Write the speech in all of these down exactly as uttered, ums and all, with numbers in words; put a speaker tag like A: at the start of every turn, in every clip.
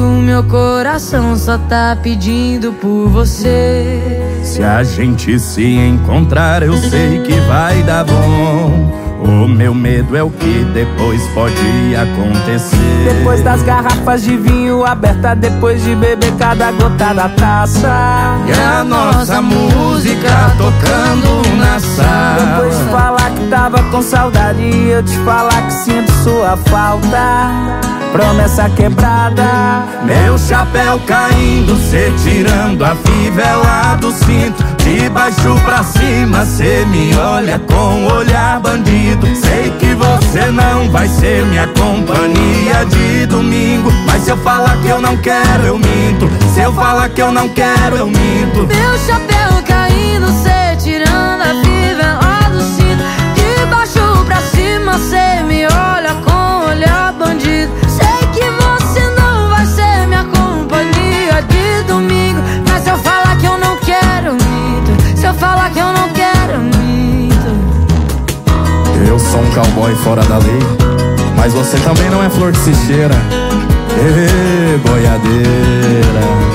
A: meu coração só tá pedindo por você.
B: Se a gente se encontrar, eu sei que vai dar bom. O meu medo é o que depois pode acontecer.
C: Depois das garrafas de vinho aberta, depois de beber cada gota da taça,
B: e a nossa música tocando na sala.
C: depois de falar que tava com saudade e eu te falar que sinto sua falta. Promessa quebrada,
B: meu chapéu caindo, cê tirando a fivela do cinto. De baixo pra cima, cê me olha com olhar bandido. Sei que você não vai ser minha companhia de domingo, mas se eu falar que eu não quero, eu minto. Se eu falar que eu não quero, eu minto.
A: Meu chapéu caindo, cê tirando a fivela do cinto. De baixo pra cima, cê me olha com olhar bandido. Sei que você não vai ser minha companhia de domingo, mas se eu falar que eu não quero, eu minto. Se eu falar que eu não quero, eu minto.
B: Eu sou um cowboy fora da lei, mas você também não é flor que se cheira. Ê, boiadeira.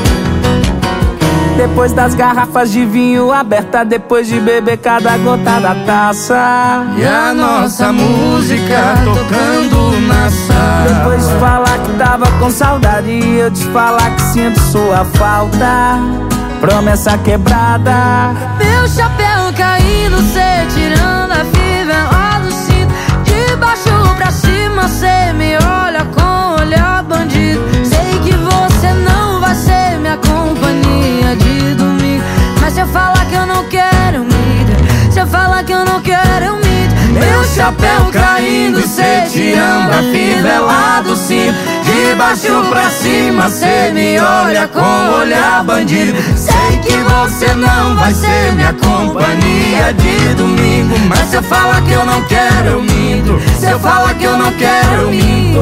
C: depois das garrafas de vinho aberta, depois de beber cada gota da taça,
B: e a nossa música tocando na sala.
C: depois de falar que tava com saudade e eu te falar que sinto sua falta. Promessa quebrada,
A: meu chapéu caindo, cê tirando a fivela do cinto. De baixo pra cima, cê me olha com olhar bandido. Sei que você não vai ser minha companhia de domingo, mas se eu falar que eu não quero, eu minto. Se eu falar que eu não quero, eu minto.
B: Meu chapéu caindo, cê tirando a fivela do cinto. De baixo pra cima, cê me olha com olhar bandido. Sei que você não vai ser minha companhia de domingo, mas se eu falar que eu não quero, eu minto. Se eu falar que eu não quero, eu minto.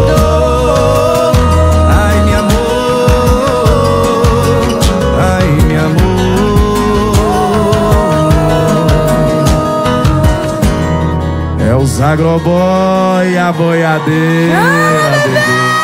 B: Ai, meu amor, ai, meu amor. É os agroboy, a boiadeira, bebê.